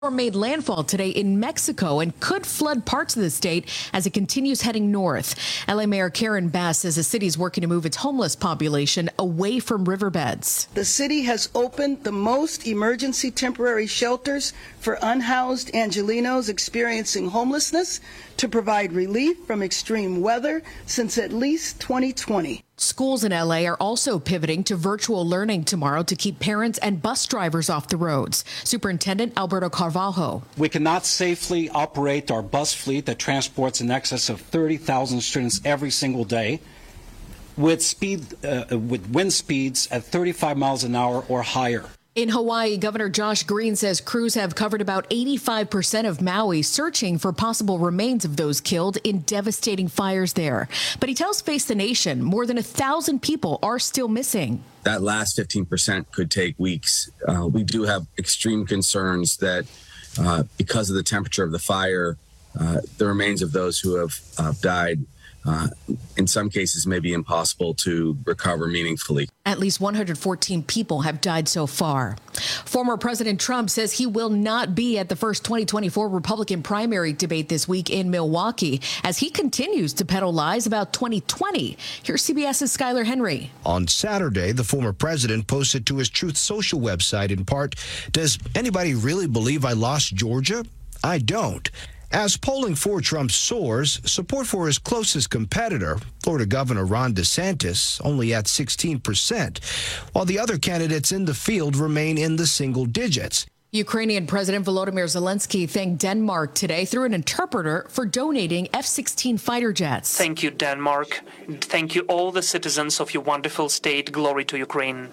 Made landfall today in Mexico and could flood parts of the state as it continues heading north. LA Mayor Karen Bass says the city is working to move its homeless population away from riverbeds. The city has opened the most emergency temporary shelters for unhoused Angelenos experiencing homelessness to provide relief from extreme weather since at least 2020. Schools in LA are also pivoting to virtual learning tomorrow to keep parents and bus drivers off the roads. Superintendent Alberto Carvalho. We cannot safely operate our bus fleet that transports in excess of 30,000 students every single day with wind speeds at 35 miles an hour or higher. In Hawaii, Governor Josh Green says crews have covered about 85% of Maui, searching for possible remains of those killed in devastating fires there. But he tells Face the Nation more than 1,000 people are still missing. That last 15% could take weeks. We do have extreme concerns that because of the temperature of the fire, the remains of those who have died in some cases may be impossible to recover meaningfully. At least 114 people have died so far. Former President Trump says he will not be at the first 2024 Republican primary debate this week in Milwaukee as he continues to peddle lies about 2020. Here's CBS's Skylar Henry. On Saturday, the former president posted to his Truth Social website in part, "Does anybody really believe I lost Georgia? I don't." As polling for Trump soars, support for his closest competitor, Florida Governor Ron DeSantis, only at 16%, while the other candidates in the field remain in the single digits. Ukrainian President Volodymyr Zelensky thanked Denmark today through an interpreter for donating F-16 fighter jets. Thank you, Denmark. Thank you, all the citizens of your wonderful state. Glory to Ukraine.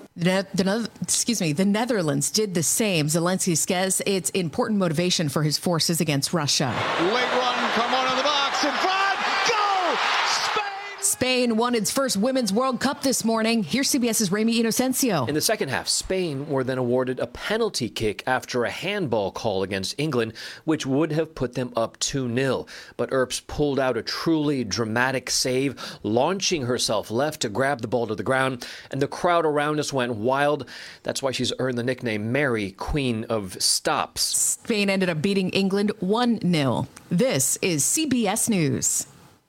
The Netherlands did the same. Zelensky says it's important motivation for his forces against Russia. Late run, come on in the box, in front, go! Spain won its first Women's World Cup this morning. Here's CBS's Ramy Inocencio. In the second half, Spain were then awarded a penalty kick after a handball call against England, which would have put them up 2-0. But Earps pulled out a truly dramatic save, launching herself left to grab the ball to the ground, and the crowd around us went wild. That's why she's earned the nickname Mary, Queen of Stops. Spain ended up beating England 1-0. This is CBS News.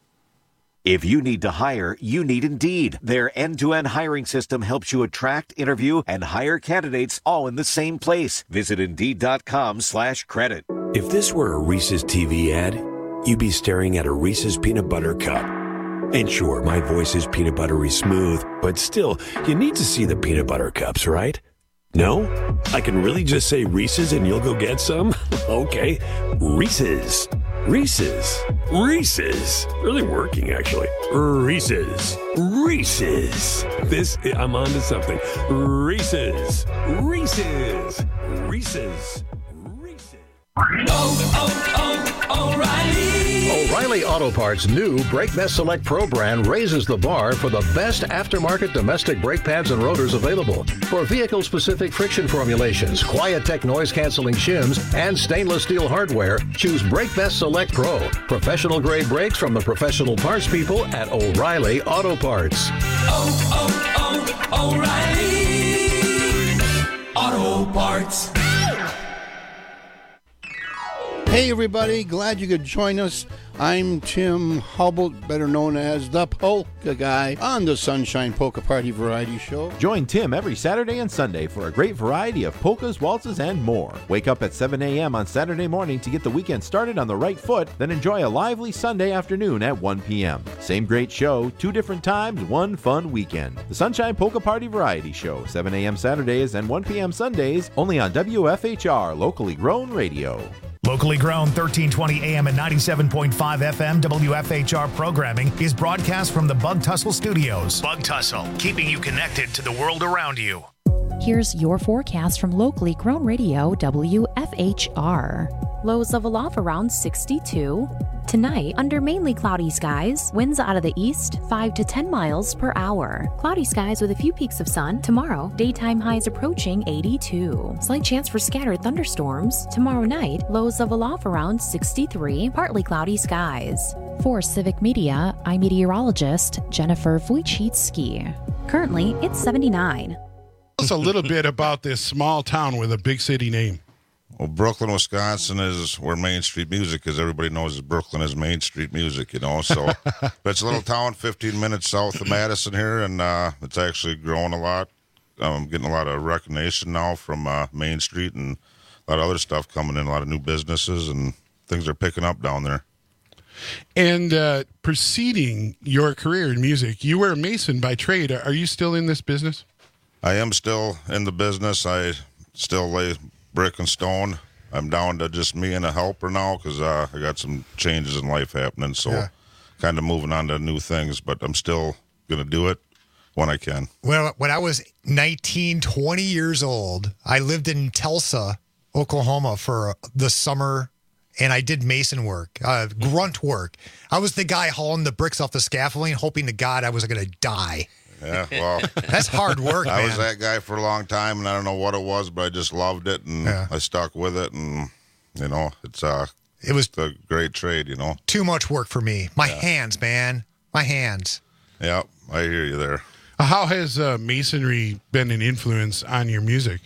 If you need to hire, you need Indeed. Their end-to-end hiring system helps you attract, interview, and hire candidates all in the same place. Visit Indeed.com/credit. If this were a Reese's TV ad, you'd be staring at a Reese's Peanut Butter Cup. And sure, my voice is peanut buttery smooth, but still, you need to see the peanut butter cups, right? No? I can really just say Reese's and you'll go get some? Okay, Reese's. Reese's. Reese's. Really working, actually. Reese's. Reese's. I'm on to something. Reese's. Reese's. Reese's. O'Reilly Auto Parts' new Brake Best Select Pro brand raises the bar for the best aftermarket domestic brake pads and rotors available. For vehicle-specific friction formulations, Quiet-Tech noise-canceling shims, and stainless steel hardware, choose Brake Best Select Pro. Professional-grade brakes from the professional parts people at O'Reilly Auto Parts. O'Reilly Auto Parts. Hey everybody, glad you could join us. I'm Tim Hubble, better known as the Polka Guy, on the Sunshine Polka Party Variety Show. Join Tim every Saturday and Sunday for a great variety of polkas, waltzes, and more. Wake up at 7 a.m. on Saturday morning to get the weekend started on the right foot, then enjoy a lively Sunday afternoon at 1 p.m. Same great show, 2 different times, one fun weekend. The Sunshine Polka Party Variety Show, 7 a.m. Saturdays and 1 p.m. Sundays, only on WFHR, locally grown radio. Locally grown 1320 AM and 97.5 FM WFHR programming is broadcast from the Bug Tussle Studios. Bug Tussle, keeping you connected to the world around you. Here's your forecast from locally grown radio WFHR. Lows level off around 62. Tonight, under mainly cloudy skies, winds out of the east 5 to 10 miles per hour. Cloudy skies with a few peaks of sun. Tomorrow, daytime highs approaching 82. Slight chance for scattered thunderstorms. Tomorrow night, lows level off around 63, partly cloudy skies. For Civic Media, I'm meteorologist Jennifer Wojcicki. Currently, it's 79. Tell us a little bit about this small town with a big city name. Well, Brooklyn, Wisconsin is where Main Street music is. Everybody knows Brooklyn is Main Street music, you know. So but it's a little town 15 minutes south of Madison here, and it's actually growing a lot. I'm getting a lot of recognition now from Main Street and a lot of other stuff coming in, a lot of new businesses, and things are picking up down there. And preceding your career in music, you were a mason by trade. Are you still in this business? I am still in the business. I still lay brick and stone. I'm down to just me and a helper now because I got some changes in life happening, so kind of moving on to new things, but I'm still going to do it when I can. Well, when I was 19, 20 years old, I lived in Tulsa, Oklahoma for the summer, and I did mason work, grunt work. I was the guy hauling the bricks off the scaffolding, hoping to God I was going to die. Yeah, well, that's hard work, man. I was that guy for a long time, and I don't know what it was, but I just loved it, and I stuck with it, and, you know, it was a great trade, you know. Too much work for me. My hands, man. My hands. Yeah, I hear you there. How has masonry been an influence on your music?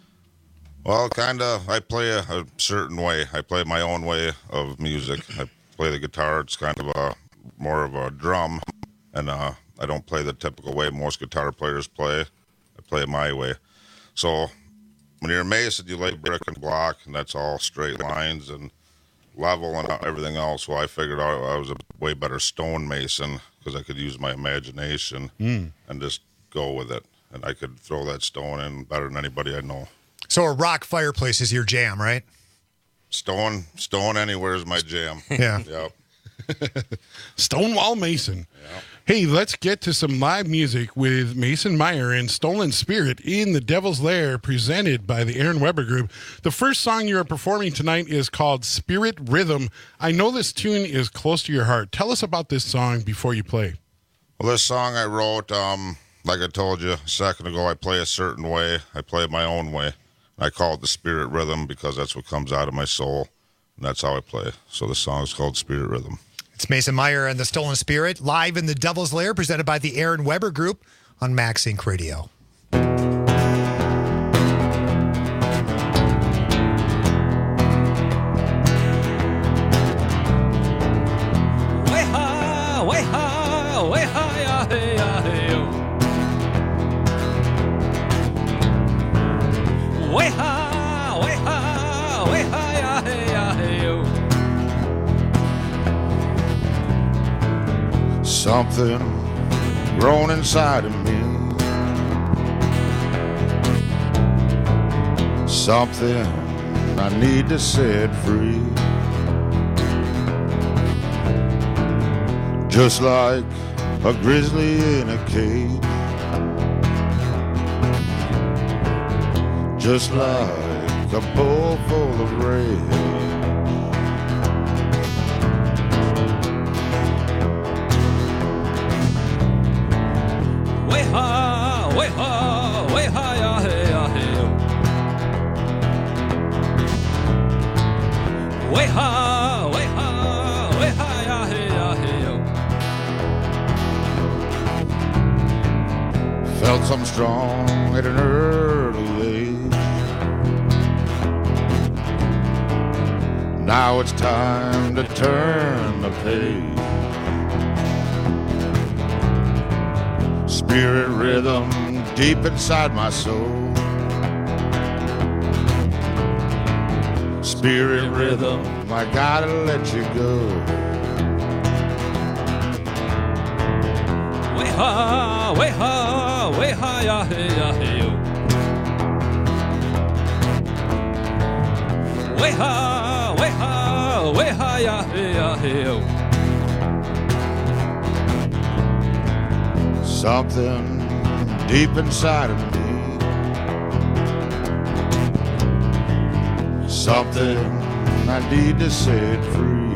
Well, kind of. I play a certain way. I play my own way of music. I play the guitar. It's kind of more of a drum, and I don't play the typical way most guitar players play. I play it my way. So when you're a mason, you lay brick and block, and that's all straight lines and level and everything else. Well, I figured out I was a way better stone mason because I could use my imagination and just go with it. And I could throw that stone in better than anybody I know. So a rock fireplace is your jam, right? Stone anywhere is my jam. Yeah. Yep. Stonewall Mason. Yeah. Hey, let's get to some live music with Mason Meyer and Stolen Spirit in the Devil's Lair, presented by the Aaron Weber Group. The first song you are performing tonight is called Spirit Rhythm. I know this tune is close to your heart. Tell us about this song before you play. Well, this song I wrote, like I told you a second ago, I play a certain way. I play it my own way. I call it the Spirit Rhythm because that's what comes out of my soul, and that's how I play. So the song is called Spirit Rhythm. It's Mason Meyer and the Stolen Spirit, live in the Devil's Lair, presented by the Aaron Weber Group on Max Inc. Radio. Way high, way high, way high, hey, hey, way high, way high, way high, hey, hey. Something grown inside of me. Something I need to set free. Just like a grizzly in a cage. Just like a bowl full of rage. Way high, way high, way high, hey, hey. Way high, way high, way high, hey, hey. Felt something strong at an early age. Now it's time to turn the page. Spirit rhythm deep inside my soul. Spirit rhythm, I gotta let you go. Way high, way high, way high, hey, hey. Way high, way high, way high, hey, hey. Something deep inside of me. Something I need to set free.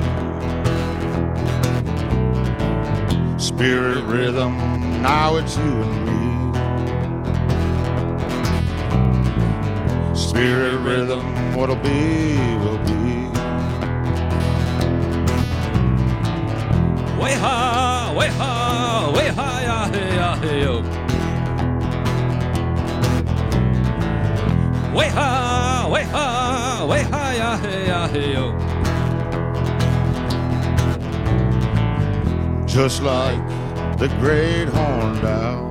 Spirit rhythm, now it's you and me. Spirit rhythm, what'll be, will be. Way high, way high, way high, hey, hey. Way high, way high. way hi, hey, hey, yo. Just like the great horned owl,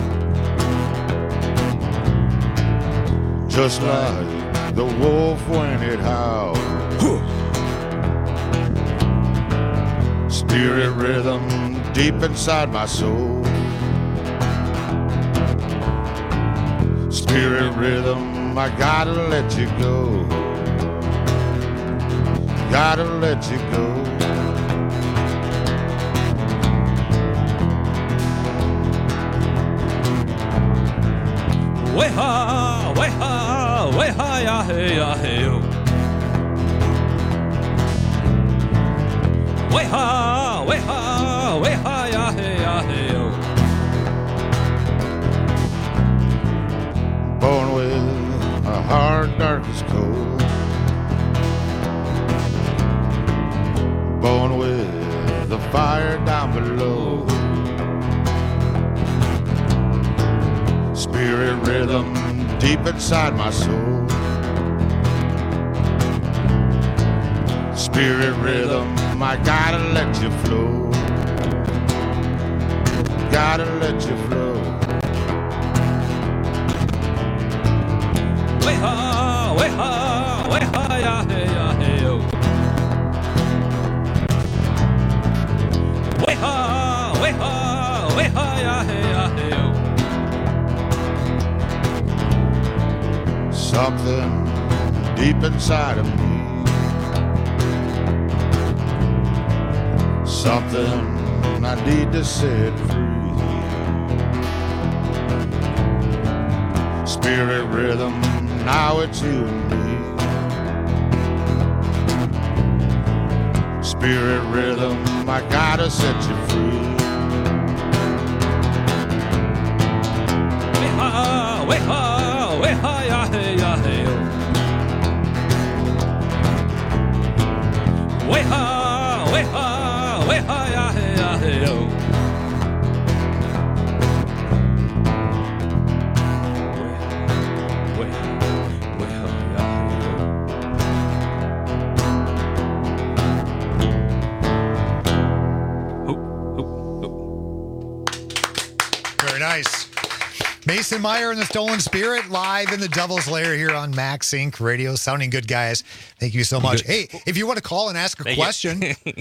just like the wolf when it howls. Spirit rhythm deep inside my soul. Spirit rhythm, I gotta let you go. Gotta let you go. Way ha, ya, hey, ya, hey, yo. Way ha, ya, hey, ya, hey, yo. Born with a heart dark as coal. Born with the fire down below. Spirit rhythm deep inside my soul. Spirit rhythm, I gotta let you flow. Gotta let you flow. Way ha, ya, hey, ya, hey, yo. Way ha, ya, hey, ya, hey, yo. Something deep inside of me. Something I need to set free. Spirit rhythm, now it's you and me. Spirit rhythm, I gotta set you free. Way ha, ya, hey, ya, hey, yo. Way ha, ya, hey, ya, hey, yo. Very nice. Mason Meyer and the Stolen Spirit live in the Devil's Lair here on Max Inc. Radio. Sounding good, guys. Thank you so much. Hey, if you want to call and ask a question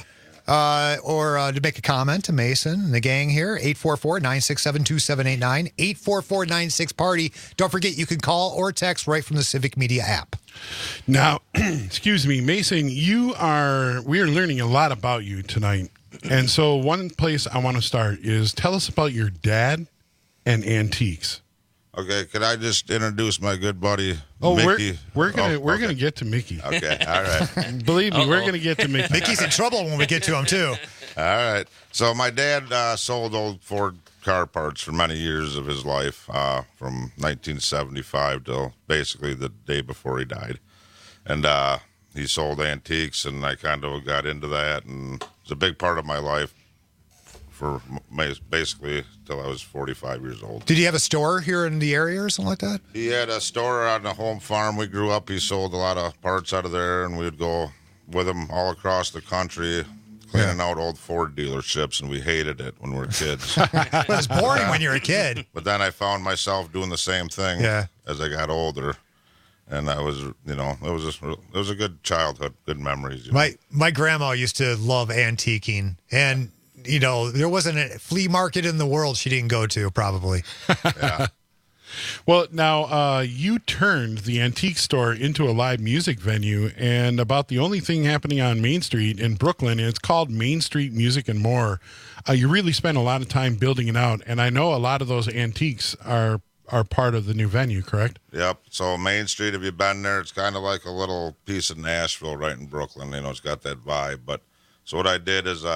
or to make a comment to Mason and the gang here, 844-967-2789, 844-96-PARTY. Don't forget, you can call or text right from the Civic Media app. Now, excuse me, Mason, we are learning a lot about you tonight. And so one place I want to start is tell us about your dad and antiques. Okay, could I just introduce my good buddy Mickey? We're gonna get to Mickey. Okay, all right. Believe me, we're gonna get to Mickey. Mickey's in trouble when we get to him too. All right. So my dad sold old Ford car parts for many years of his life, from 1975 till basically the day before he died, and he sold antiques, and I kind of got into that, and it's a big part of my life for basically till I was 45 years old. Did he have a store here in the area or something like that? He had a store on the home farm we grew up. He sold a lot of parts out of there, and we would go with him all across the country cleaning out old Ford dealerships, and we hated it when we were kids. It was boring when you were a kid. But then I found myself doing the same thing as I got older. And I was, it was a good childhood, good memories. My grandma used to love antiquing, and there wasn't a flea market in the world she didn't go to, probably. Yeah. Well, now you turned the antique store into a live music venue, and about the only thing happening on Main Street in Brooklyn, and it's called Main Street Music and More. You really spent a lot of time building it out, and I know a lot of those antiques are part of the new venue, correct? Yep. So Main Street, if you've been there, it's kind of like a little piece of Nashville right in Brooklyn. It's got that vibe. But so what I did is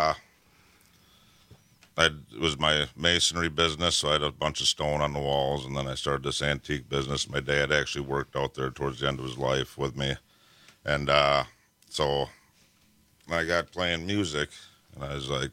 it was my masonry business, so I had a bunch of stone on the walls, and then I started this antique business. My dad actually worked out there towards the end of his life with me. And so I got playing music, and I was like,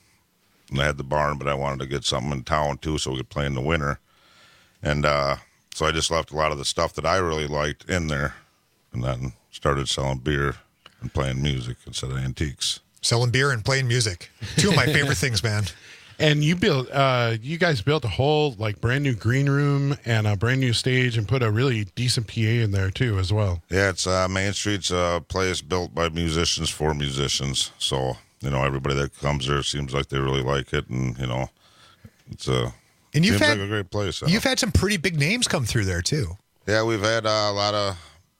I had the barn, but I wanted to get something in town too so we could play in the winter. And So I just left a lot of the stuff that I really liked in there, and then started selling beer and playing music instead of antiques. Selling beer and playing music. Two of my favorite things, man. And you guys built a whole like brand new green room and a brand new stage and put a really decent PA in there too as well. Yeah, it's Main Street's a place built by musicians for musicians. So, everybody that comes there seems like they really like it, and it's seems like a great place. You've had some pretty big names come through there too. Yeah, we've had a lot of,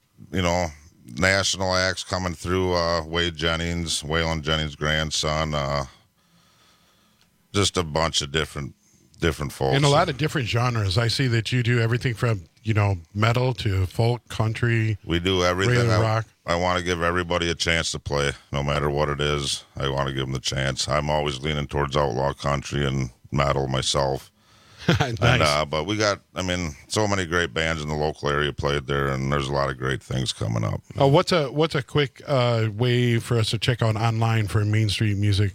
national acts coming through. Waylon Jennings' grandson. Just a bunch of different folks. And a lot of different genres. I see that you do everything from, metal to folk, country. We do everything. Rock. I want to give everybody a chance to play, no matter what it is. I want to give them the chance. I'm always leaning towards outlaw country and metal myself. Nice. And, but we got, so many great bands in the local area played there, and there's a lot of great things coming up. What's a quick way for us to check out online for Main Street Music?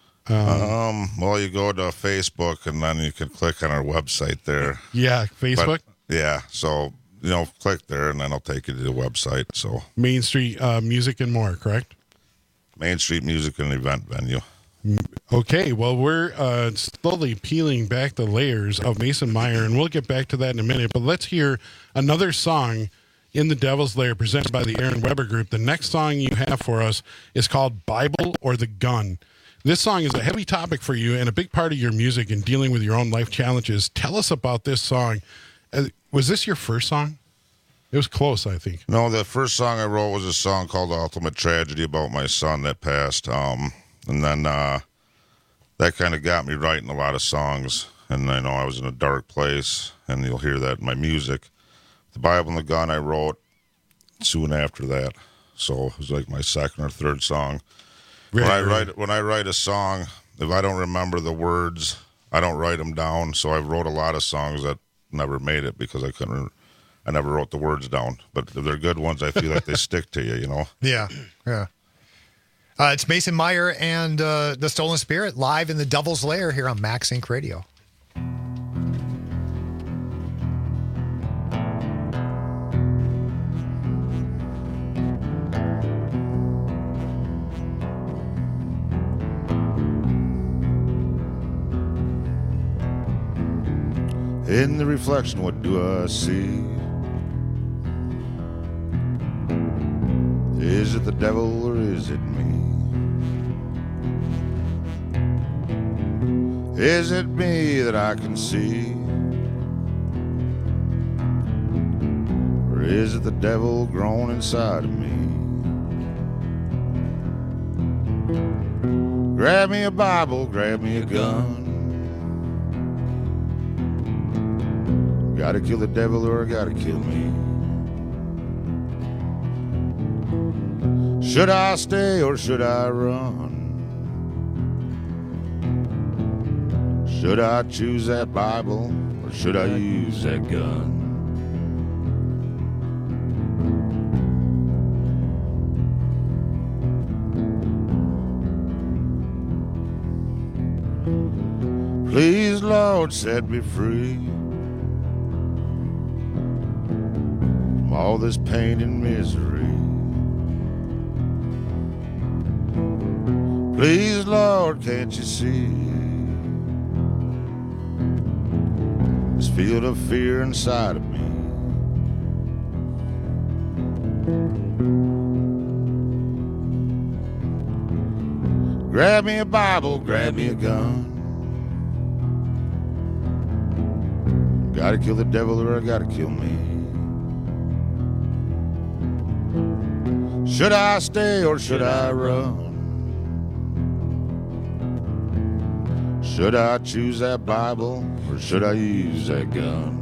Well, you go to Facebook, and then you can click on our website there. Yeah, Facebook? So, click there, and then I'll take you to the website. So Main Street Music and More, correct? Main Street Music and Event Venue. Okay, well, we're slowly peeling back the layers of Mason Meyer, and we'll get back to that in a minute. But let's hear another song in the Devil's Lair presented by the Aaron Weber Group. The next song you have for us is called Bible or the Gun. This song is a heavy topic for you and a big part of your music and dealing with your own life challenges. Tell us about this song. Was this your first song? It was close, I think. No, the first song I wrote was a song called Ultimate Tragedy about my son that passed. And then that kind of got me writing a lot of songs. And I know I was in a dark place, and you'll hear that in my music. The Bible and the Gun I wrote soon after that. So it was like my second or third song. When I write a song, if I don't remember the words, I don't write them down. So I wrote a lot of songs that never made it because I never wrote the words down. But if they're good ones, I feel like they stick to you, Yeah. It's Mason Meyer and the Stolen Spirit live in the Devil's Lair here on Max Inc. Radio. In the reflection, what do I see? Is it the devil or is it me? Is it me that I can see? Or is it the devil grown inside of me? Grab me a Bible, grab me a gun. Gotta kill the devil or gotta kill me. Should I stay or should I run? Should I choose that Bible or should I use that gun? Please, Lord, set me free from all this pain and misery. Please, Lord, can't you see this field of fear inside of me? Grab me a Bible, grab me a gun. Gotta kill the devil or I gotta kill me. Should I stay or should I run? Should I choose that Bible or should I use that gun?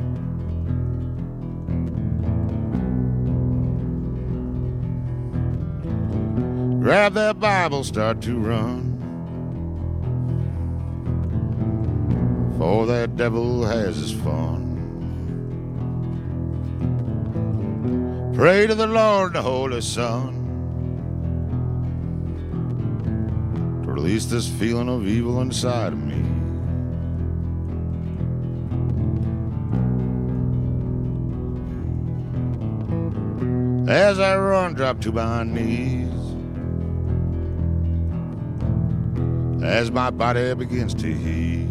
Grab that Bible, start to run. For that devil has his fun. Pray to the Lord, the Holy Son, to release this feeling of evil inside of me. As I run, drop to my knees. As my body begins to heave.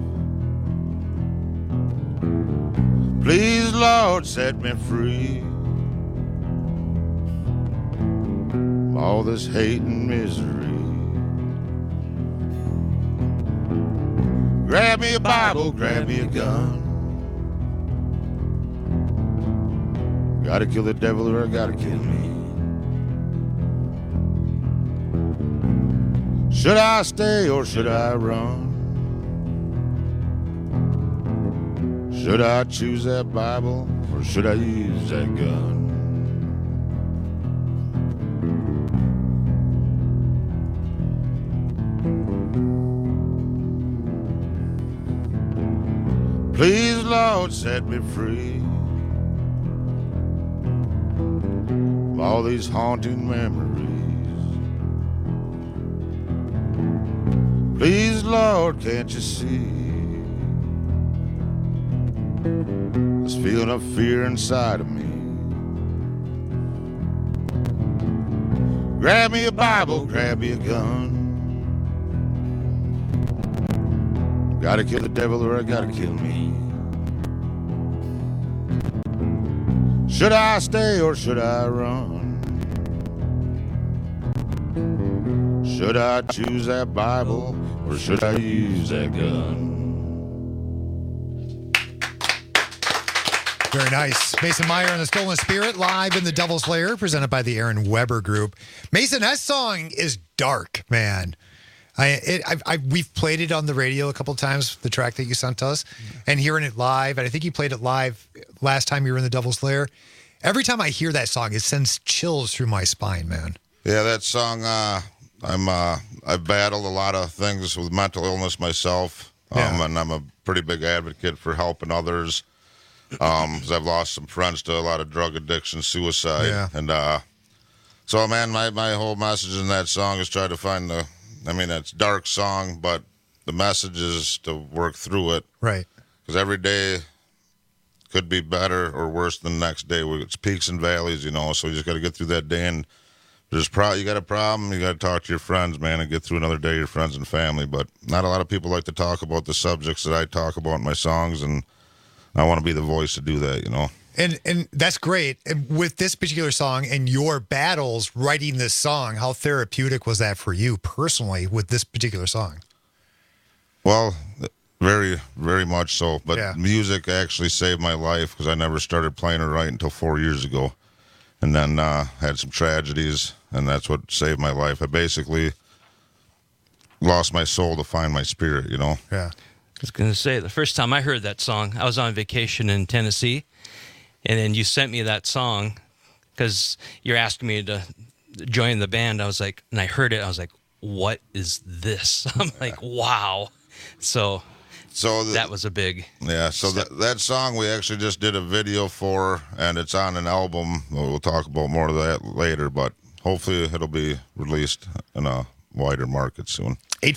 Please, Lord, set me free. All this hate and misery. Grab me a Bible, grab me a gun. Gotta kill the devil or I gotta kill me. Should I stay or should I run? Should I choose that Bible or should I use that gun? Please, Lord, set me free of all these haunting memories. Please, Lord, can't you see this feeling of fear inside of me? Grab me a Bible, grab me a gun. Gotta kill the devil or I gotta kill me. Should I stay or should I run? Should I choose that Bible or should I use that gun? Very nice. Mason Meyer and the Stolen Spirit live in the Devil's Lair, presented by the Aaron Weber Group. Mason, that song is dark, man. We've played it on the radio a couple of times, the track that you sent us, and hearing it live, and I think you played it live last time you were in the Devil's Lair. Every time I hear that song, it sends chills through my spine, man. Yeah, that song, I've battled a lot of things with mental illness myself, and I'm a pretty big advocate for helping others, because I've lost some friends to a lot of drug addiction, suicide, and so, man, my whole message in that song is try to find it's a dark song, but the message is to work through it. Right. Because every day could be better or worse than the next day. It's peaks and valleys, so you just got to get through that day. And you got a problem, you got to talk to your friends, man, and get through another day, your friends and family. But not a lot of people like to talk about the subjects that I talk about in my songs, and I want to be the voice to do that, And that's great. And with this particular song and your battles writing this song, how therapeutic was that for you personally with this particular song? Well, very, very much so. But music actually saved my life because I never started playing or writing until 4 years ago. And then had some tragedies, and that's what saved my life. I basically lost my soul to find my spirit, Yeah. I was going to say, the first time I heard that song, I was on vacation in Tennessee. And then you sent me that song because you're asking me to join the band. I was like, and I heard it. I was like, what is this? I'm like, wow. So that was a big. Yeah. So that song we actually just did a video for, and it's on an album. We'll talk about more of that later, but hopefully it'll be released in a wider market soon.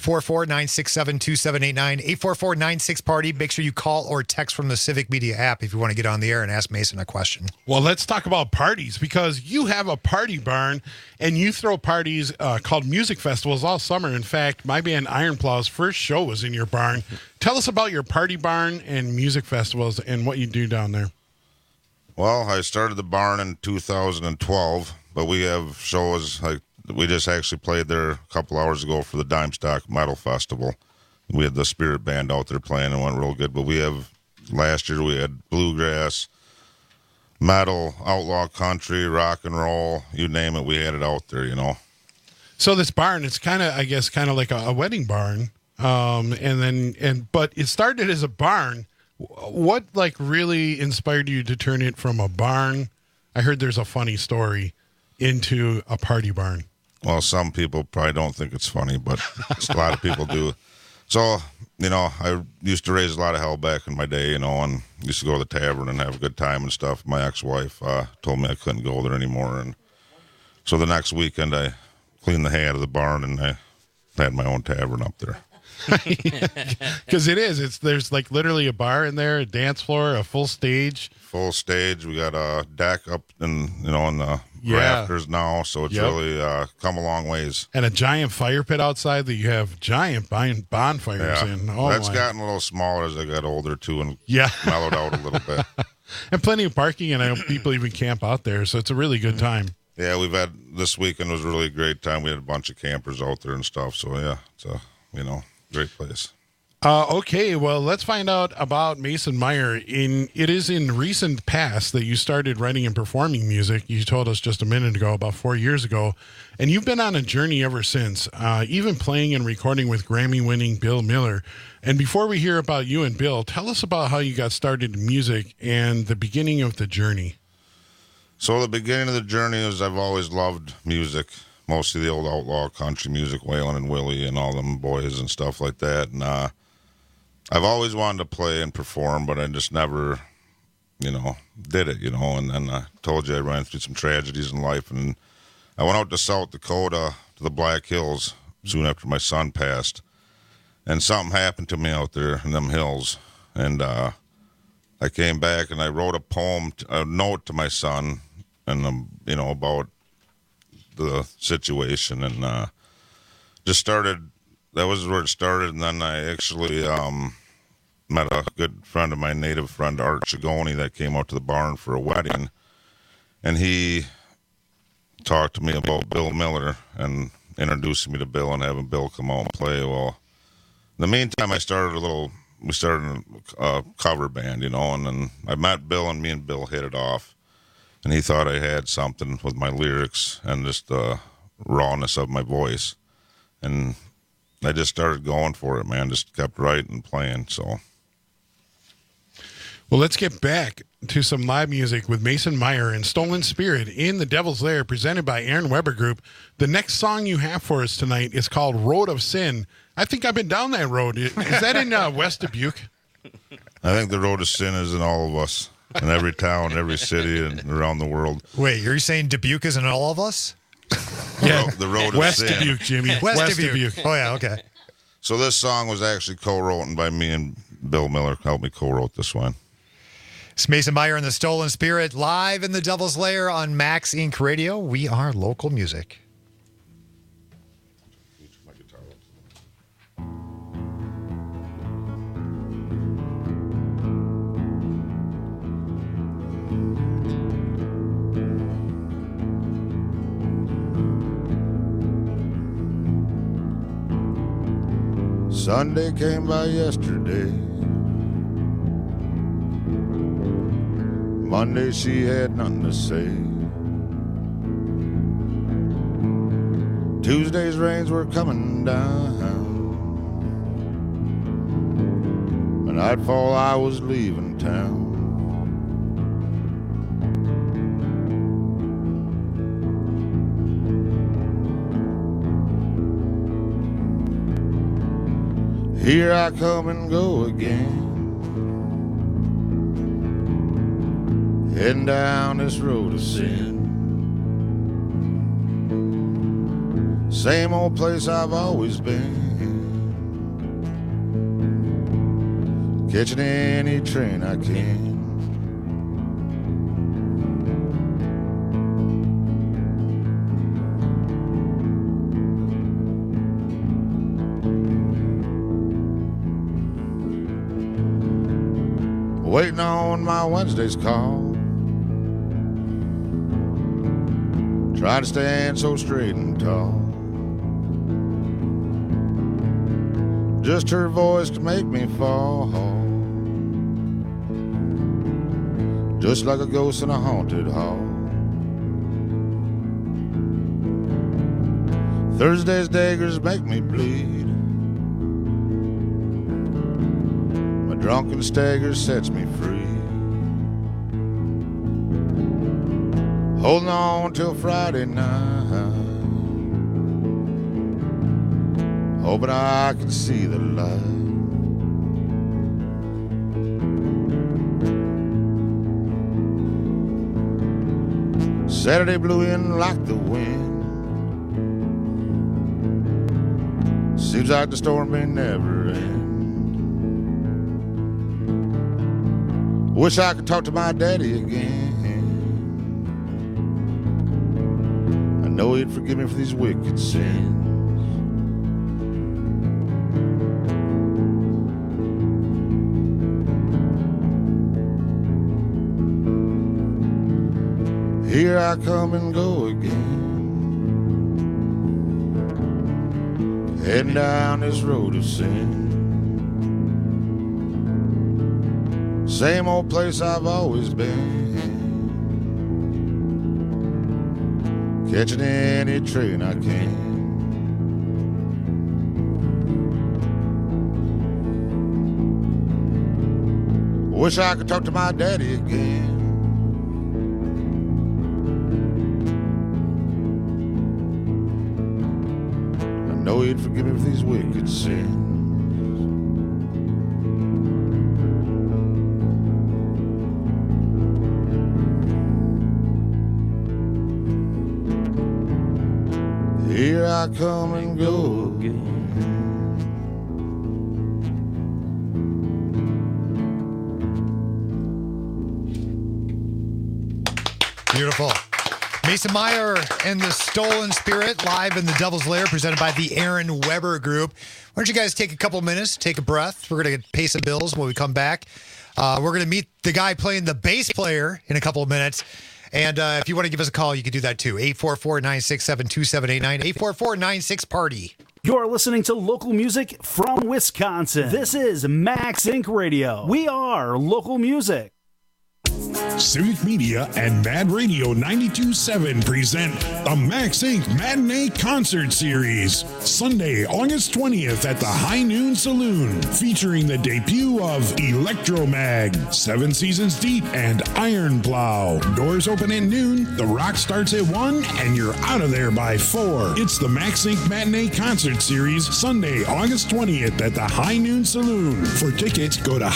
844-967-2789, 844-96-PARTY. Make sure you call or text from the Civic Media app if you want to get on the air and ask Mason a question. Well, let's talk about parties, because you have a party barn and you throw parties called music festivals all summer. In fact, my band Iron Plow's first show was in your barn. Tell us about your party barn and music festivals and what you do down there. Well, I started the barn in 2012, but we have shows like we just actually played there a couple hours ago for the Dime Stock Metal Festival. We had the Spirit Band out there playing and went real good. But last year we had bluegrass, metal, outlaw country, rock and roll, you name it, we had it out there, So this barn, it's kind of like a wedding barn. But it started as a barn. What really inspired you to turn it from a barn? I heard there's a funny story into a party barn. Well, some people probably don't think it's funny, but a lot of people do. So, I used to raise a lot of hell back in my day, and used to go to the tavern and have a good time and stuff. My ex-wife told me I couldn't go there anymore. And so the next weekend I cleaned the hay out of the barn and I had my own tavern up there. Because there's like literally a bar in there, a dance floor, a full stage. We got a deck up in the rafters now, so it's Yep. really come a long ways. And a giant fire pit outside that you have giant bonfires Yeah, in. Oh, that's my. gotten a little smaller as I got older too, and Yeah. mellowed out a little bit. And plenty of parking, and I know people even camp out there, so it's a really good time. Yeah, we've had this weekend was really a great time. We had a bunch of campers out there and stuff. So yeah, it's a great place. Okay, well, let's find out about Mason Meyer. It is in recent past that you started writing and performing music. You told us just a minute ago, about 4 years ago, and you've been on a journey ever since, even playing and recording with Grammy-winning Bill Miller. And before we hear about you and Bill, tell us about how you got started in music and the beginning of the journey. So the beginning of the journey is I've always loved music, mostly the old outlaw country music, Waylon and Willie and all them boys and stuff like that. And I've always wanted to play and perform, but I just never, did it, And then I told you I ran through some tragedies in life, and I went out to South Dakota to the Black Hills soon after my son passed, and something happened to me out there in them hills, and I came back and I wrote a note to my son, and about the situation, and just started. That was where it started, and then I actually met a good friend of mine, native friend Art Chigoni, that came out to the barn for a wedding, and he talked to me about Bill Miller and introduced me to Bill and having Bill come out and play. Well, in the meantime, we started a cover band, and then I met Bill, and me and Bill hit it off, and he thought I had something with my lyrics and just the rawness of my voice, and I just started going for it, man. Just kept writing and playing, so. Well, let's get back to some live music with Mason Meyer and Stolen Spirit in the Devil's Lair, presented by Aaron Weber Group. The next song you have for us tonight is called Road of Sin. I think I've been down that road. Is that in West Dubuque? I think the Road of Sin is in all of us, in every town, every city, and around the world. Wait, you're saying Dubuque is in all of us? Yeah, the Road of West Sin. Dubuque, Jimmy. West Dubuque. Oh, yeah, okay. So this song was actually co-written by me and Bill Miller. Helped me co-wrote this one. It's Mason Meyer and the Stolen Spirit live in the Devil's Lair on Max Inc. Radio. We are local music. Sunday came by yesterday. Monday she had nothing to say. Tuesday's rains were coming down. By nightfall I was leaving town. Here I come and go again, heading down this road of sin. Same old place I've always been, catching any train I can. Waiting on my Wednesday's call, trying to stand so straight and tall. Just her voice to make me fall, just like a ghost in a haunted hall. Thursday's daggers make me bleed. Drunken stagger sets me free. Holding on till Friday night, hoping I can see the light. Saturday blew in like the wind. Seems like the storm may never end. Wish I could talk to my daddy again. know he'd forgive me for these wicked sins. Here I come and go again, heading down this road of sin. Same old place I've always been, catching any train I can. Wish I could talk to my daddy again. I know he'd forgive me for these wicked sins. Here I come and go again. Beautiful. Mason Meyer and the Stolen Spirit live in the Devil's Lair, presented by the Aaron Weber Group. Why don't you guys take a couple minutes, take a breath. We're going to pay some bills when we come back. We're going to meet the guy playing the bass player in a couple of minutes. And if you want to give us a call, you can do that too. 844-967-2789. 844-96-PARTY. You're listening to local music from Wisconsin. This is Max Inc. Radio. We are local music. Civic Media and Mad Radio 92.7 present the Max Inc. Matinee Concert Series, Sunday, August 20th at the High Noon Saloon, featuring the debut of Electromag, 7 Seasons Deep, and Iron Plow. Doors open at noon, the rock starts at 1, and you're out of there by 4. It's the Max Inc. Matinee Concert Series, Sunday, August 20th at the High Noon Saloon. For tickets, go to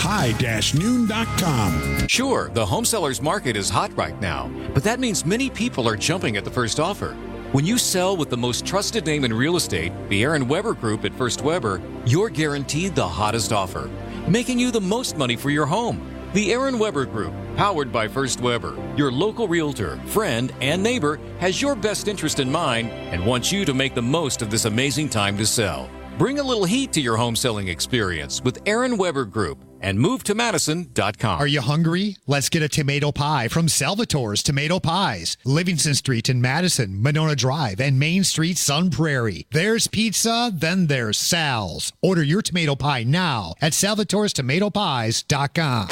high-noon.com. Sure, the home seller's market is hot right now, but that means many people are jumping at the first offer. When you sell with the most trusted name in real estate, the Aaron Weber Group at First Weber, you're guaranteed the hottest offer, making you the most money for your home. The Aaron Weber Group, powered by First Weber, your local realtor, friend, and neighbor, has your best interest in mind and wants you to make the most of this amazing time to sell. Bring a little heat to your home selling experience with Aaron Weber Group and move to Madison.com. Are you hungry? Let's get a tomato pie from Salvatore's Tomato Pies. Livingston Street in Madison, Monona Drive, and Main Street, Sun Prairie. There's pizza, then there's Sal's. Order your tomato pie now at salvatorestomatopies.com.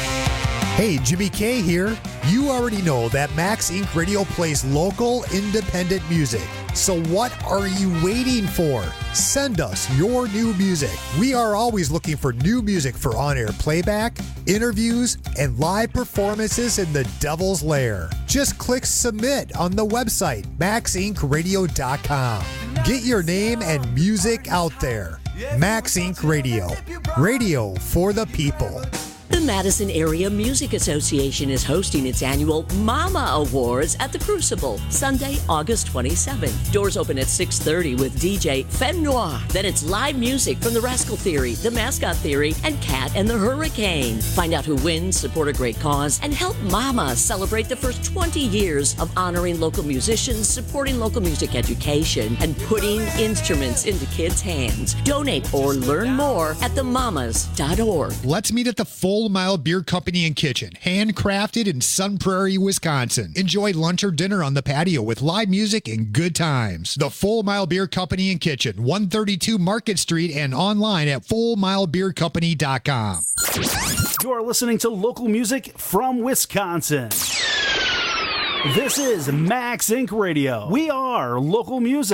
Hey, Jimmy K here. You already know that Max Inc. Radio plays local, independent music. So what are you waiting for? Send us your new music. We are always looking for new music for on-air playback, interviews, and live performances in the Devil's Lair. Just click submit on the website, maxincradio.com. Get your name and music out there. Max Inc. Radio. Radio for the people. The Madison Area Music Association is hosting its annual Mama Awards at the Crucible, Sunday, August 27th. Doors open at 6:30 with DJ Femme Noir. Then it's live music from the Rascal Theory, the Mascot Theory, and Cat and the Hurricane. Find out who wins, support a great cause, and help Mama celebrate the first 20 years of honoring local musicians, supporting local music education, and putting instruments into kids' hands. Donate or learn more at themamas.org. Let's meet at the Full Mile Beer Company and Kitchen, handcrafted in Sun Prairie, Wisconsin. Enjoy lunch or dinner on the patio with live music and good times. The Full Mile Beer Company and Kitchen, 132 Market Street, and online at fullmilebeercompany.com. You're listening to local music from Wisconsin. This is Max Inc. Radio. We are local music.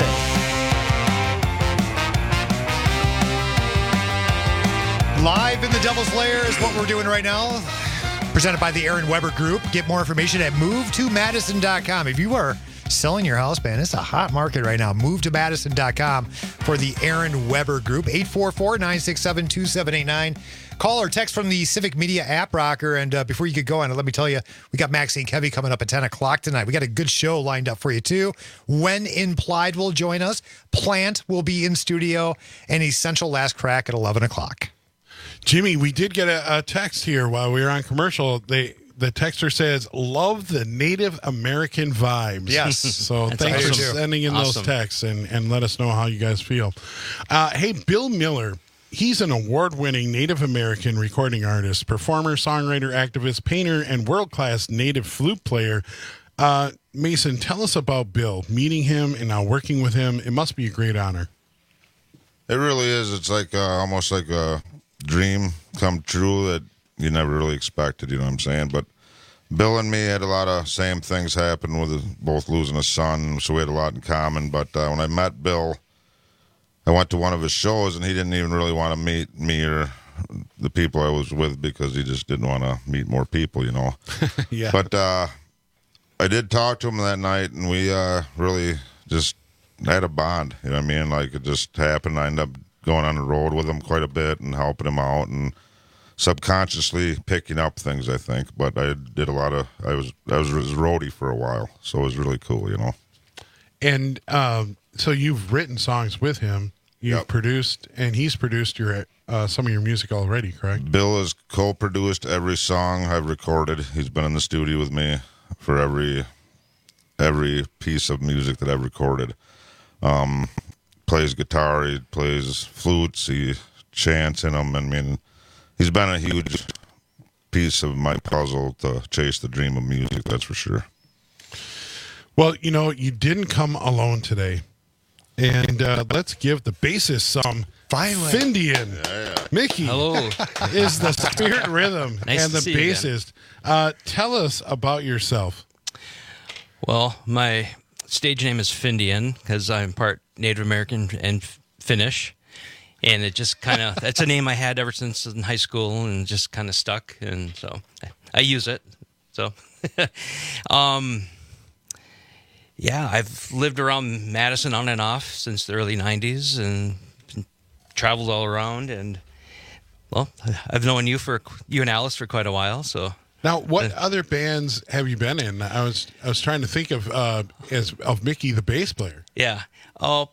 Live in the Devil's Lair is what we're doing right now. Presented by the Aaron Weber Group. Get more information at movetomadison.com. If you are selling your house, man, it's a hot market right now. Movetomadison.com for the Aaron Weber Group. 844-967-2789. Call or text from the Civic Media app, Rocker. And before you get going, let me tell you, we got Max Inc. Heavy coming up at 10 o'clock tonight. We got a good show lined up for you, too. When Implied will join us. Plant will be in studio. And Essential Last Crack at 11 o'clock. Jimmy, we did get a text here while we were on commercial. the texter says, love the Native American vibes. Yes. So That's thanks for awesome. sending in Awesome. those texts and let us know how you guys feel. Hey, Bill Miller. He's an award-winning Native American recording artist, performer, songwriter, activist, painter, and world-class Native flute player. Mason, tell us about Bill, meeting him and now working with him. It must be a great honor. It really is. It's like almost like a dream come true that you never really expected, you know what I'm saying? But Bill and me had a lot of same things happen with both losing a son, so we had a lot in common. But when I met Bill, I went to one of his shows, and he didn't even really want to meet me or the people I was with because he just didn't want to meet more people, you know. Yeah. But I did talk to him that night, and we really just had a bond, you know what I mean? Like, it just happened. I ended up going on the road with him quite a bit and helping him out and subconsciously picking up things, I think. But I did a lot of, I was his roadie for a while, so it was really cool, you know. And so you've written songs with him. You've produced, and he's produced your some of your music already, correct? Bill has co-produced every song I've recorded. He's been in the studio with me for every piece of music that I've recorded. Plays guitar, he plays flutes, he chants in them. I mean, he's been a huge piece of my puzzle to chase the dream of music, that's for sure. Well, you know, you didn't come alone today. And let's give the bassist some Findian. Mickey is the Spirit Rhythm Nice and to the see you bassist. Tell us about yourself. Well, my stage name is Findian because I'm part Native American and Finnish. And it just kind of, that's a name I had ever since in high school and just kind of stuck. And so I use it. So, yeah, I've lived around Madison on and off since the early 90s and traveled all around. And, well, I've known you and Alice for quite a while. So now, what other bands have you been in? I was trying to think of Mickey, the bass player. Yeah. Oh,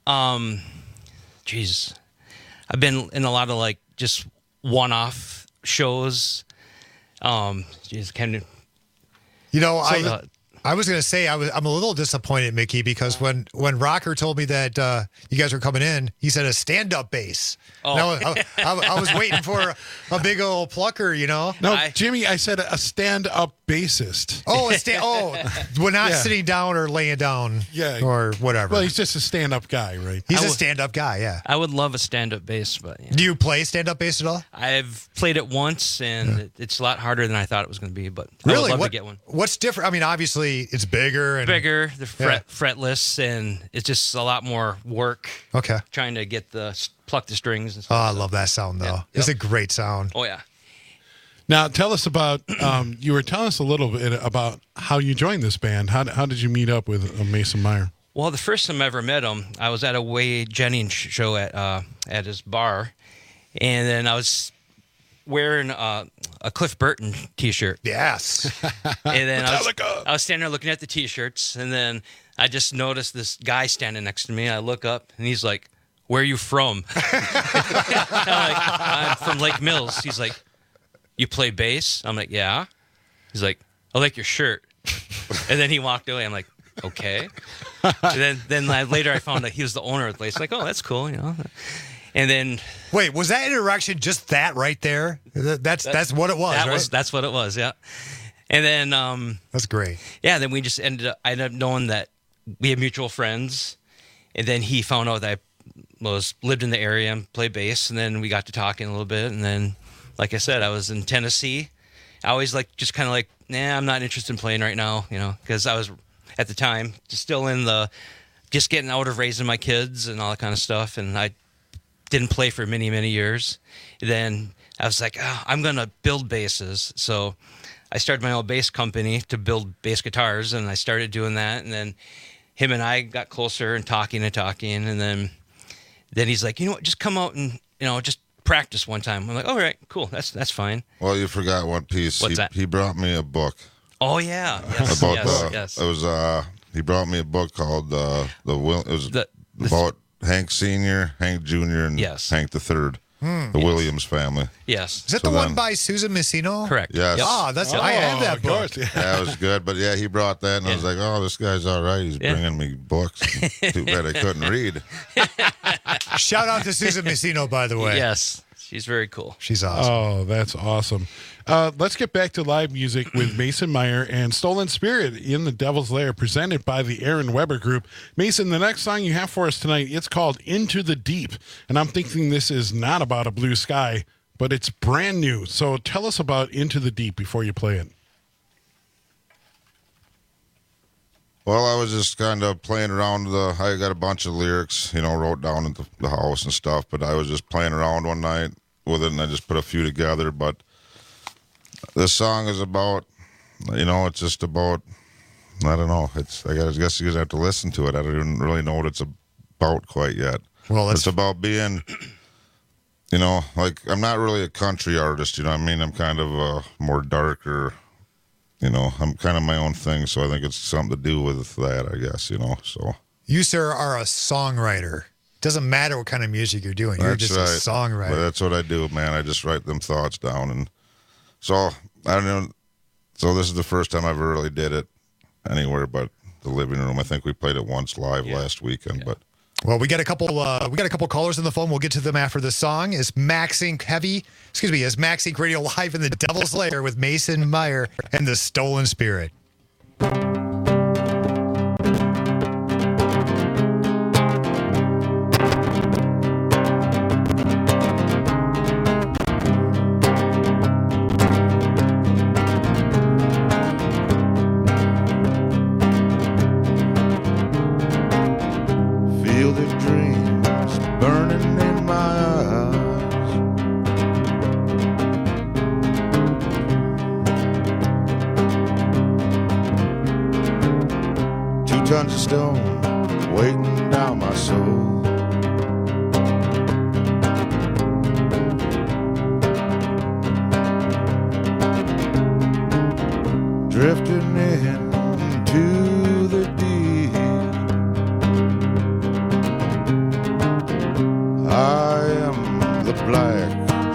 geez. I've been in a lot of like just one-off shows. Geez, You know, I was going to say I'm a little disappointed, Mickey, because when Rocker told me that you guys were coming in, he said a stand-up bass. Oh. No, I was waiting for a big old plucker, you know. No, Jimmy, I said a stand-up bassist. Oh, we're not sitting down or laying down, or whatever. Well, he's just a stand-up guy, right? He's a stand-up guy, yeah. I would love a stand-up bass, but do you play stand-up bass at all? I've played it once, and it's a lot harder than I thought it was going to be. But really, I would love to get one. What's different? I mean, obviously, it's bigger, the fretless, and it's just a lot more work. Okay, trying to get pluck the strings and stuff. Oh, I love that sound, though. Yeah. It's a great sound. Oh, yeah. Now, tell us about, you were telling us a little bit about how you joined this band. How did you meet up with Mason Meyer? Well, the first time I ever met him, I was at a Wade Jennings show at his bar, and then I was wearing a Cliff Burton T-shirt. Yes. And then I was standing there looking at the T-shirts, and then I just noticed this guy standing next to me. I look up, and he's like, "Where are you from?" I'm from Lake Mills. He's like, "You play bass?" I'm like, "Yeah." He's like, "I like your shirt." And then he walked away. I'm like, "Okay." And then later I found out he was the owner of the place. Like, "Oh, that's cool," you know. And then, wait, was that interaction just that right there? That's what it was, right? That's what it was, yeah. And then, that's great. Yeah, then I ended up knowing that we had mutual friends, and then he found out that I lived in the area and played bass, and then we got to talking a little bit, and then, like I said, I was in Tennessee. I always just kind of like, I'm not interested in playing right now, you know, because I was at the time just still in just getting out of raising my kids and all that kind of stuff, and I didn't play for many, many years. Then I was like, I'm going to build basses. So I started my own bass company to build bass guitars, and I started doing that. And then him and I got closer and talking. And then he's like, you know what, just come out and, you know, just practice one time. I'm like, all right, cool. That's fine. Well, you forgot one piece. What's that? He brought me a book. Oh, yeah. Yes, yes. It was, he brought me a book called, about Hank Sr., Hank Jr., and Hank the Third. the Williams family. Yes. Is that the one by Susan Messino? Correct. Yes. Ah, I have that book. Yeah, it was good. But yeah, he brought that, and I was like, oh, this guy's all right. He's bringing me books. Too bad I couldn't read. Shout out to Susan Messino, by the way. Yes. She's very cool. She's awesome. Oh, that's awesome. Let's get back to live music with Mason Meyer and Stolen Spirit in the Devil's Lair, presented by the Aaron Weber Group. Mason, the next song you have for us tonight, it's called Into the Deep. And I'm thinking this is not about a blue sky, but it's brand new. So tell us about Into the Deep before you play it. Well, I was just kind of playing around. I got a bunch of lyrics, wrote down at the house and stuff, but I was just playing around one night with it, and I just put a few together. But this song is about, it's just about, I don't know. I guess you guys have to listen to it. I don't even really know what it's about quite yet. Well, it's about being, I'm not really a country artist, I'm kind of a more darker, I'm kind of my own thing, so I think it's something to do with that, I guess, so. You, sir, are a songwriter. Doesn't matter what kind of music you're doing. You're just a songwriter. Well, that's what I do, man. I just write them thoughts down. And so, I don't know. So this is the first time I ever really did it anywhere but the living room. I think we played it once live last weekend, but. Well, we got a couple callers on the phone. We'll get to them after the song. Is Max Inc. Radio live in the Devil's Lair with Mason Meyer and the Stolen Spirit. Tons of stone weighting down my soul. Drifting into the deep, I am the black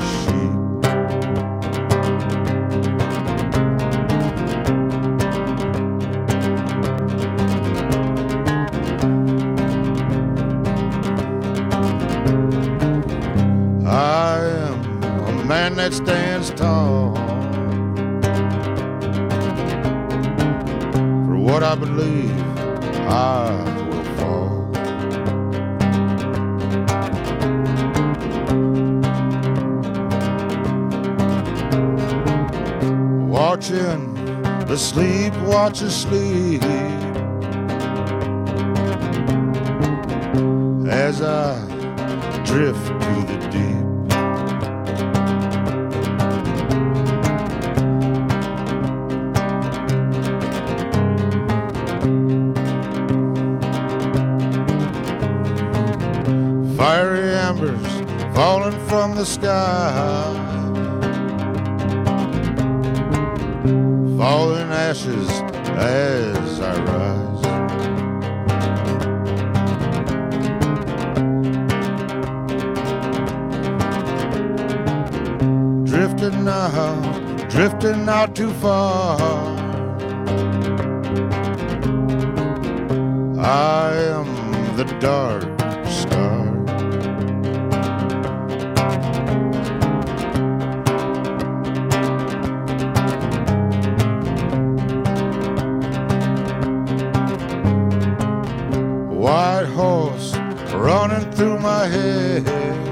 that stands tall for what I believe I will fall. Watching the sleepwalkers sleep as I drift to the deep. Fiery embers falling from the sky, falling ashes as I rise. Drifting out too far. I am the dark star. White horse running through my head,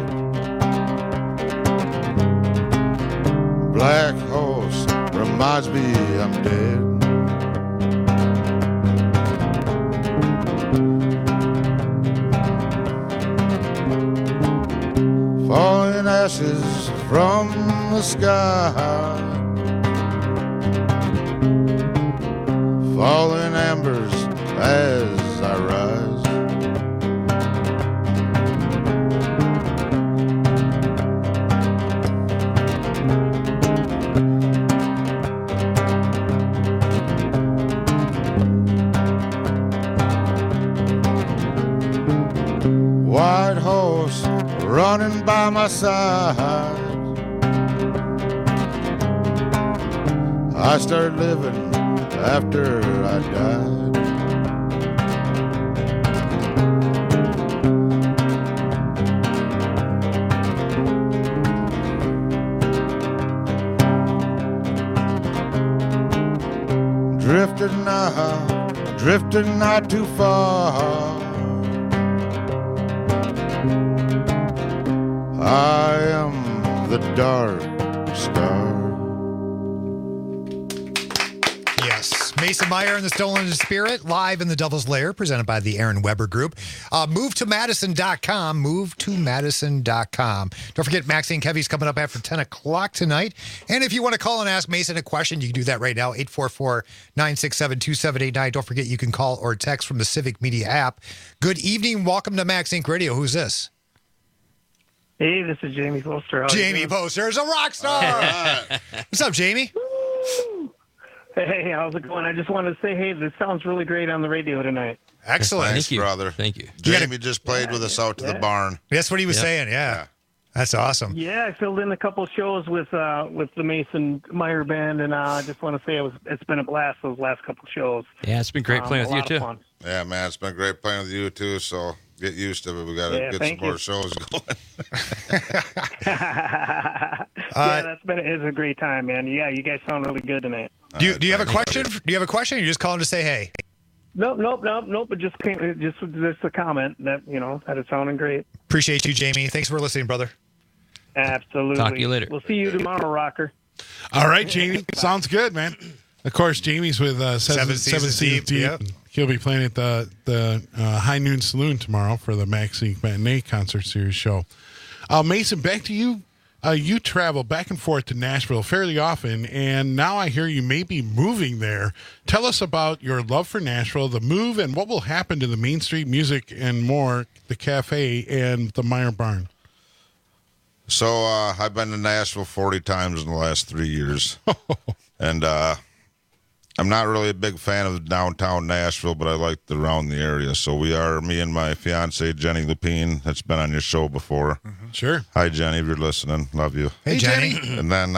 black horse reminds me I'm dead. Falling ashes from the sky, falling embers as I rise. White horse running by my side. I started living after I died. Drifting not too far. I am the dark star. Yes, Mason Meyer and the Stolen Spirit live in the Devil's Lair, presented by the Aaron Weber Group. MoveToMadison.com, MoveToMadison.com. Don't forget, Maxine Kevy's coming up after 10 o'clock tonight. And if you want to call and ask Mason a question, you can do that right now, 844-967-2789. Don't forget, you can call or text from the Civic Media app. Good evening. Welcome to Max Inc. Radio. Who's this? Hey, this is Jamie Poster. Jamie Poster is a rock star. What's up, Jamie? Hey, how's it going? I just wanted to say, hey, this sounds really great on the radio tonight. Excellent. Thanks, Thank you, brother. Thank you. Jamie just played with us out to the barn. That's what he was saying, yeah. That's awesome. Yeah, I filled in a couple shows with the Mason Meyer Band, and I just want to say it's been a blast those last couple shows. Yeah, it's been great playing with you, too. Fun. Yeah, man, it's been great playing with you, too, so get used to it. We got to get some more shows going. It's a great time, man. Yeah, you guys sound really good tonight. Do you have a question? Do you have a question? Or you're just calling to say hey? Nope. But just a comment that that it's sounding great. Appreciate you, Jamie. Thanks for listening, brother. Absolutely. Talk to you later. We'll see you tomorrow, Rocker. All right, Jamie. Sounds good, man. Of course, Jamie's with Seven Seasons Deep. Yep. He'll be playing at the High Noon Saloon tomorrow for the Max Inc. Matinee Concert Series show. Mason, back to you. You travel back and forth to Nashville fairly often, and now I hear you may be moving there. Tell us about your love for Nashville, the move, and what will happen to the Main Street Music and more, the cafe, and the Meyer Barn. So I've been to Nashville 40 times in the last 3 years, and I'm not really a big fan of downtown Nashville, but I like around the area. So me and my fiance, Jenny Lupine, that's been on your show before. Mm-hmm. Sure. Hi, Jenny, if you're listening. Love you. Hey, Jenny. And then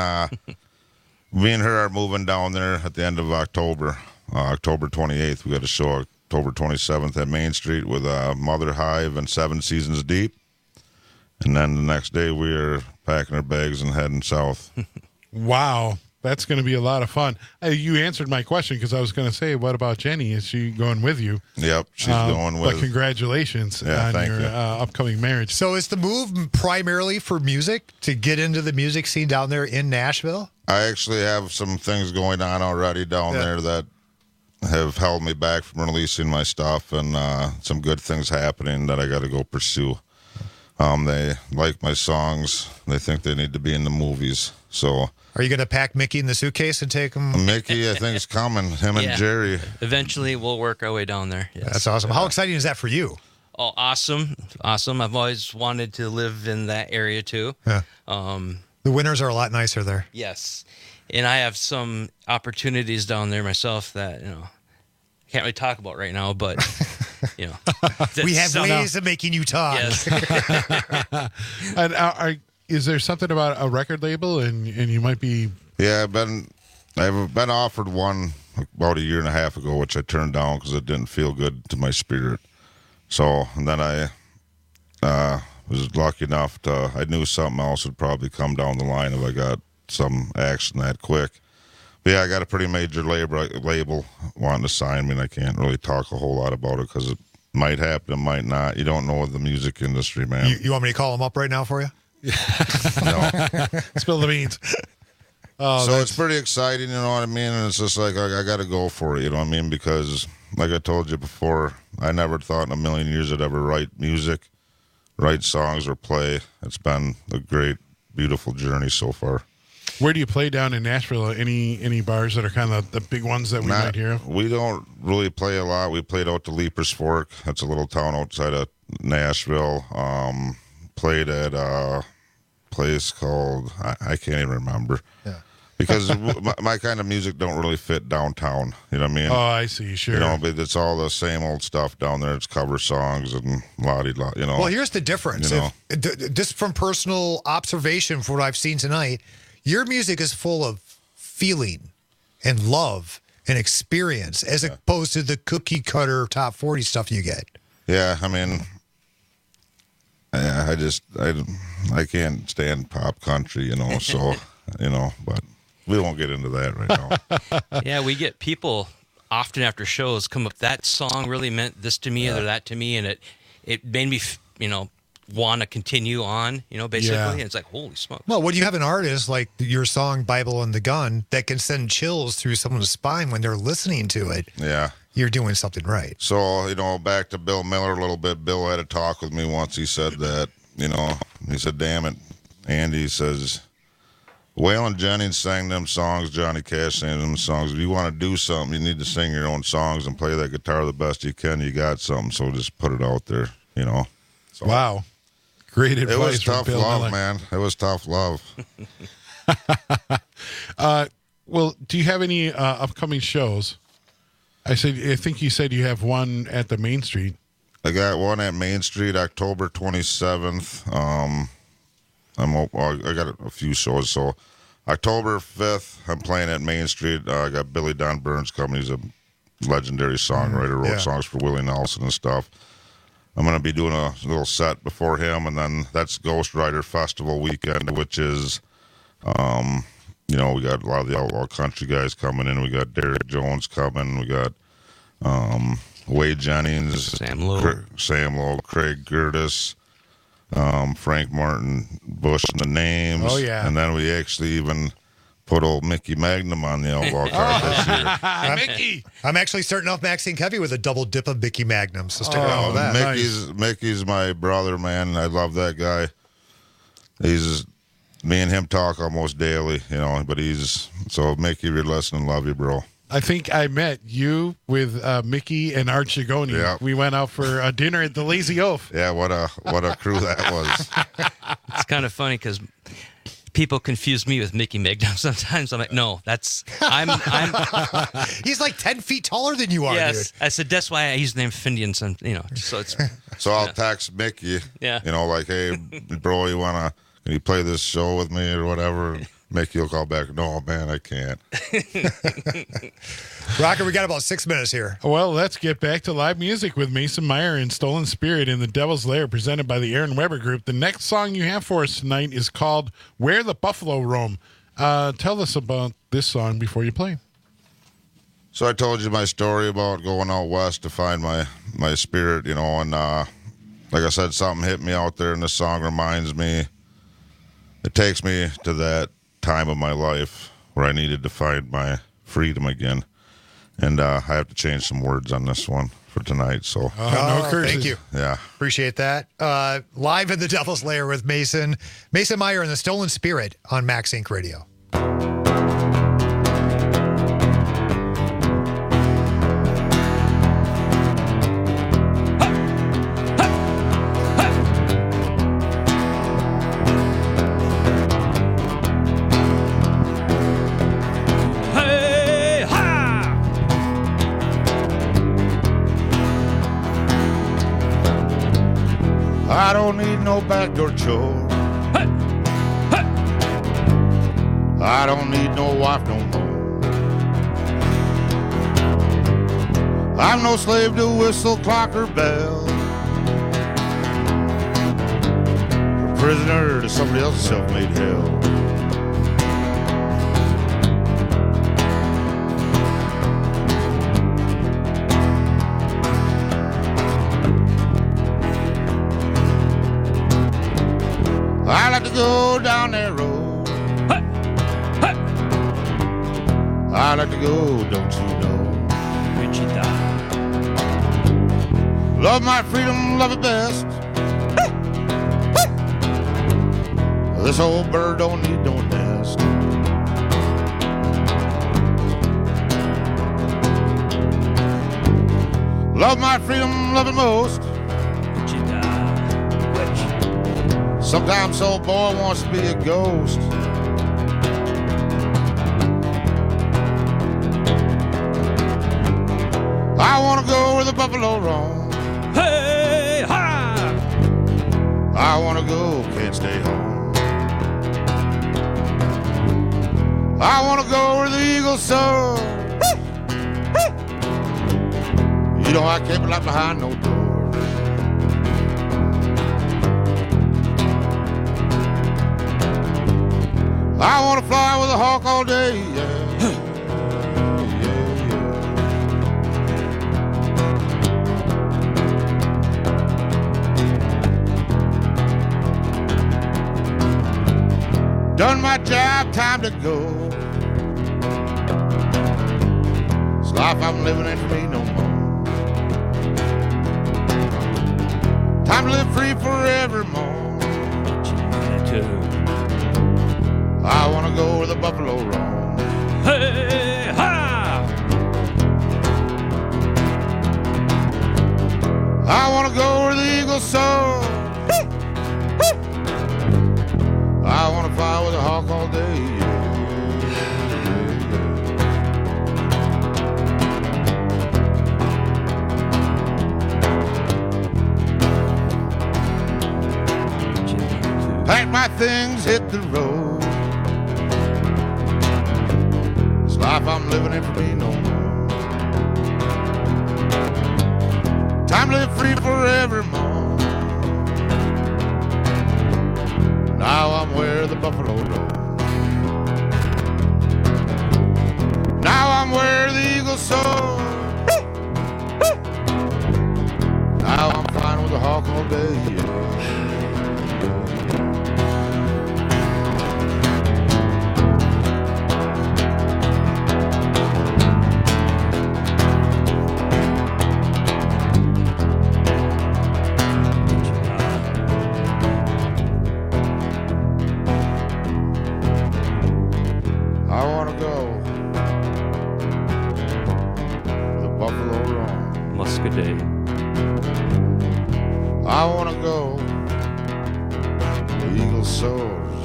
me and her are moving down there at the end of October, October 28th. We got a show October 27th at Main Street with Mother Hive and Seven Seasons Deep. And then the next day we are packing our bags and heading south. Wow. That's going to be a lot of fun. You answered my question because I was going to say, what about Jenny? Is she going with you? Yep, she's going with. But congratulations on your upcoming marriage. So is the move primarily for music, to get into the music scene down there in Nashville? I actually have some things going on already down there that have held me back from releasing my stuff, and some good things happening that I got to go pursue. They like my songs. They think they need to be in the movies. So. Are you going to pack Mickey in the suitcase and take him? Mickey, I think, is coming. Him and Jerry. Eventually, we'll work our way down there. Yes. That's awesome. How exciting is that for you? Oh, awesome. Awesome. I've always wanted to live in that area, too. Yeah. The winters are a lot nicer there. Yes. And I have some opportunities down there myself that, can't really talk about right now, but, we have ways of making you talk. Yes. And is there something about a record label, and you might be? Yeah, I've been offered one about a year and a half ago, which I turned down because it didn't feel good to my spirit. So, and then I was lucky enough I knew something else would probably come down the line if I got some action that quick. But yeah, I got a pretty major label wanting to sign me, and I can't really talk a whole lot about it because it might happen, it might not. You don't know the music industry, man. You want me to call them up right now for you? No. Spill the beans. So it's pretty exciting, you know what I mean? And it's just like, I got to go for it, you know what I mean? Because, like I told you before, I never thought in a million years I'd ever write music, write songs, or play. It's been a great, beautiful journey so far. Where do you play down in Nashville? Any bars that are kind of the big ones that we might hear? We don't really play a lot. We played out to Leapers Fork. That's a little town outside of Nashville. Played at a place called, I can't even remember. Yeah. Because my kind of music don't really fit downtown. You know what I mean? Oh, I see. Sure. You know, but it's all the same old stuff down there. It's cover songs and la-di-la, you know. Well, here's the difference. You know? Just from personal observation from what I've seen tonight, your music is full of feeling and love and experience as opposed to the cookie cutter top 40 stuff you get. Yeah, I mean, I can't stand pop country, you know, so, you know, but we won't get into that right now. Yeah, we get people often after shows come up, that song really meant this to me or that to me, and it made me, you know, want to continue on, you know, basically. Yeah. And it's like, holy smokes. Well, when you have an artist like your song Bible and the Gun that can send chills through someone's spine when they're listening to it, yeah, you're doing something right. So, you know, back to Bill Miller a little bit. Bill had a talk with me once. He said that, you know, he said, damn it, Andy, says, Waylon Jennings sang them songs, Johnny Cash sang them songs. If you want to do something, you need to sing your own songs and play that guitar the best you can. You got something, so just put it out there, you know. So, wow. Great advice. It was from tough Bill love, Miller. man. It was tough love. Well, do you have any upcoming shows? I think you said you have one at the Main Street. I got one at Main Street, October 27th. I got a few shows. So October 5th, I'm playing at Main Street. I got Billy Don Burns coming. He's a legendary songwriter, wrote songs for Willie Nelson and stuff. I'm going to be doing a little set before him, and then that's Ghost Rider Festival weekend, which is, you know, we got a lot of the outlaw country guys coming in. We got Derek Jones coming. We got Wade Jennings, Sam Lowe, Craig Curtis, Frank Martin, Bush and the Names. Oh, yeah. And then we actually even put old Mickey Magnum on the outlaw card this year. Mickey! I'm actually starting off Maxine Heavy with a double dip of Mickey Magnum, so stick around with that. Mickey's my brother, man. I love that guy. Me and him talk almost daily, you know, but so Mickey, if you're listening, love you, bro. I think I met you with Mickey and Art Chigoni. Yeah. We went out for a dinner at the Lazy Oaf. Yeah, what a crew that was. It's kind of funny because people confuse me with Mickey Magnum sometimes. I'm like, no, I'm He's like 10 feet taller than you are, yes, dude. I said, that's why I use the name Findian, son, you know, so it's. So I'll text Mickey, Yeah. you know, like, hey, bro, can you play this show with me or whatever? Mickey will call back, no, man, I can't. Rocker, we got about 6 minutes here. Well, let's get back to live music with Mason Meyer and Stolen Spirit in the Devil's Lair, presented by the Aaron Weber Group. The next song you have for us tonight is called Where the Buffalo Roam. Tell us about this song before you play. So I told you my story about going out west to find my spirit, you know, and like I said, something hit me out there, and this song reminds me, it takes me to that time of my life where I needed to find my freedom again. And I have to change some words on this one for tonight. So no curses. Thank you. Yeah. Appreciate that. Live in the Devil's Lair with Mason Meyer and the Stolen Spirit on Max Inc. Radio. I don't need no backdoor chore. I don't need no wife no more. I'm no slave to whistle, clock, or bell. A prisoner to somebody else's self-made hell. I like to go down that road. I like to go, don't you know? Wichita. Love my freedom, love it best. This old bird don't need no nest. Love my freedom, love it most. Sometimes old boy wants to be a ghost. I wanna go where the buffalo roam. Hey, ha! I wanna go, can't stay home. I wanna go where the eagles soar. You know I can't be locked behind no doors. I wanna fly with a hawk all day, yeah. Done my job, time to go. This life I'm living ain't for me no more. Time to live free forevermore. I wanna go where the buffalo roam. Hey, ha! I wanna go where the eagles soar. I wanna fly with a hawk all day. Pack my things, hit the road. This life I'm living ain't for me no more. Time to live free forevermore. Now I'm where the buffalo roam. Now I'm where the eagles soar. Now I'm flying with a hawk all day, yeah. I wanna go the eagle soars.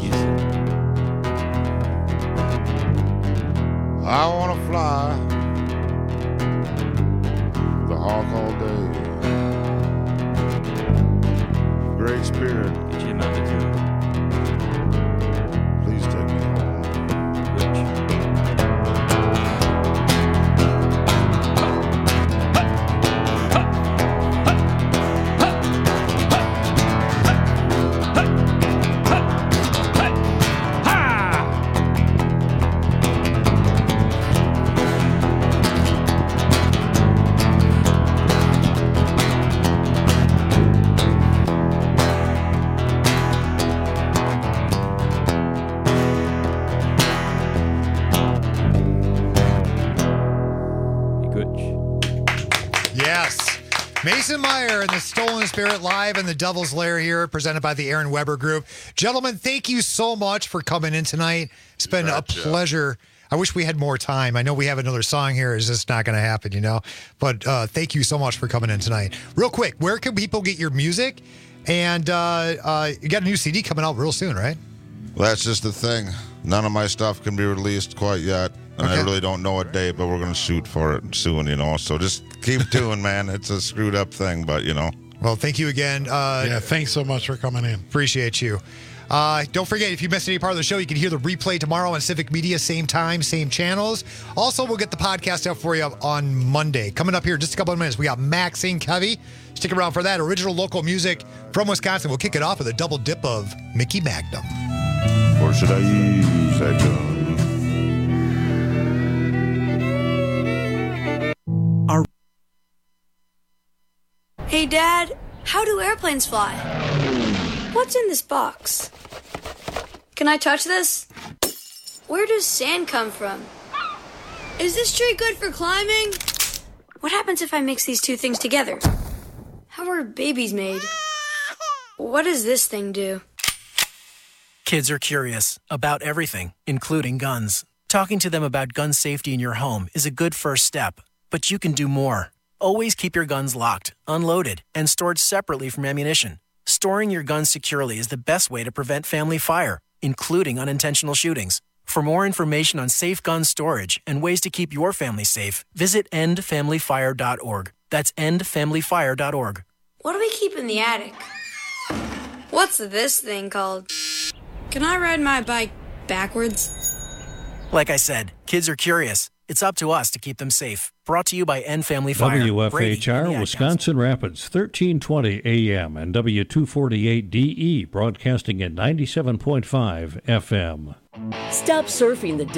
I wanna fly the hawk all day. Great Spirit, please take me home. Mason Meyer and the Stolen Spirit live in the Devil's Lair here, presented by the Aaron Weber Group. Gentlemen, thank you so much for coming in tonight. It's been a pleasure. I wish we had more time. I know we have another song here. It's just not going to happen, you know? But thank you so much for coming in tonight. Real quick, where can people get your music? And you got a new CD coming out real soon, right? Well, that's just the thing. None of my stuff can be released quite yet. And I really don't know a day, but we're going to shoot for it soon, you know. So just keep doing, man. It's a screwed up thing, but, you know. Well, thank you again. Yeah, thanks so much for coming in. Appreciate you. Don't forget, if you missed any part of the show, you can hear the replay tomorrow on Civic Media, same time, same channels. Also, we'll get the podcast out for you on Monday. Coming up here in just a couple of minutes, we got Max Inc. Heavy. Stick around for that. Original local music from Wisconsin. We'll kick it off with a double dip of Mickey Magnum. Or should I use that gun? Hey, Dad, how do airplanes fly? What's in this box? Can I touch this? Where does sand come from? Is this tree good for climbing? What happens if I mix these two things together? How are babies made? What does this thing do? Kids are curious about everything, including guns. Talking to them about gun safety in your home is a good first step, but you can do more. Always keep your guns locked, unloaded, and stored separately from ammunition. Storing your guns securely is the best way to prevent family fire, including unintentional shootings. For more information on safe gun storage and ways to keep your family safe, visit endfamilyfire.org. That's endfamilyfire.org. What do we keep in the attic? What's this thing called? Can I ride my bike backwards? Like I said, kids are curious. It's up to us to keep them safe. Brought to you by End Family Fire. WFHR, Wisconsin Rapids, 1320 AM and W248DE, broadcasting at 97.5 FM. Stop surfing the